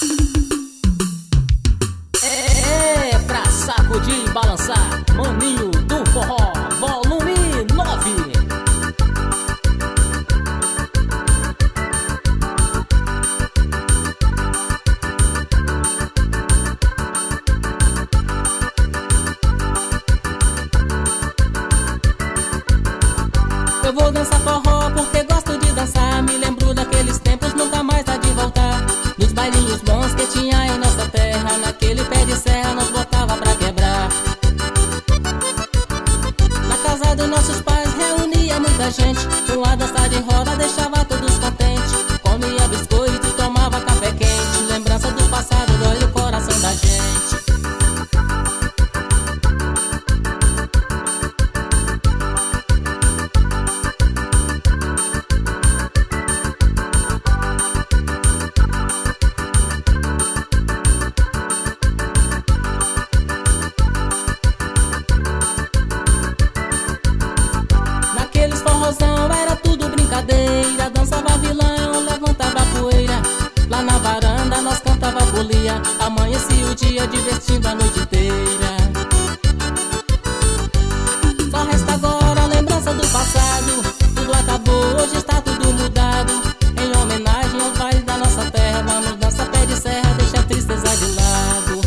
É pra sacudir e balançar, Maninho do Forró, volume 9. Eu vou dançar forró porque gosto de dançar. Me lembro daqueles tempos, nunca mais há de voltar. Nos bailinhos bons que tinha em nossa terra, naquele pé de serra nós botava pra quebrar. Na casa dos nossos pais reunia muita gente, com a dança de roda deixava todos contentes. Comia biscoito e tomava café quente. Lembrança do passado dói o coração da gente. Era tudo brincadeira, dançava vilão, levantava poeira. Lá na varanda nós cantava folia, amanhecia o dia divertindo a noite inteira. Só resta agora a lembrança do passado. Tudo acabou, hoje está tudo mudado. Em homenagem ao baile da nossa terra, vamos dançar pé de serra, deixa a tristeza de lado.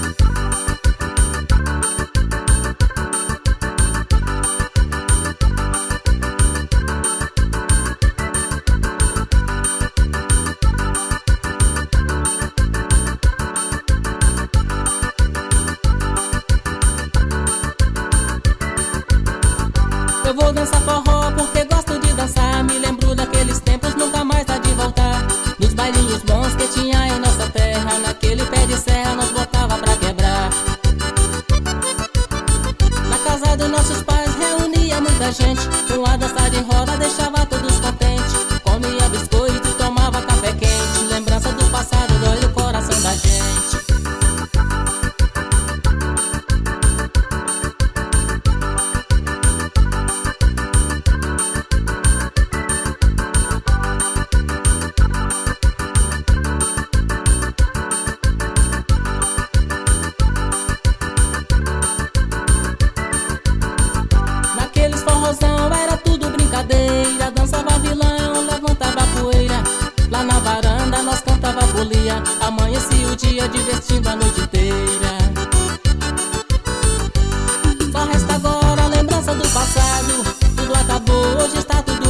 Eu vou dançar forró porque gosto de dançar. Me lembro daqueles tempos, nunca mais há de voltar. Nos bailinhos bons que tinha em nossa terra, naquele pé de serra nós botava pra quebrar. Na casa dos nossos pais reunia muita gente, com a dança de roda deixava todos contentes. Comia biscoito e tomava café quente. Lembrança do passado dói o coração da gente. Era tudo brincadeira, dançava vilão, levantava poeira. Lá na varanda nós cantava folia, amanhecia o dia divertindo a noite inteira. Só resta agora a lembrança do passado. Tudo acabou, hoje está tudo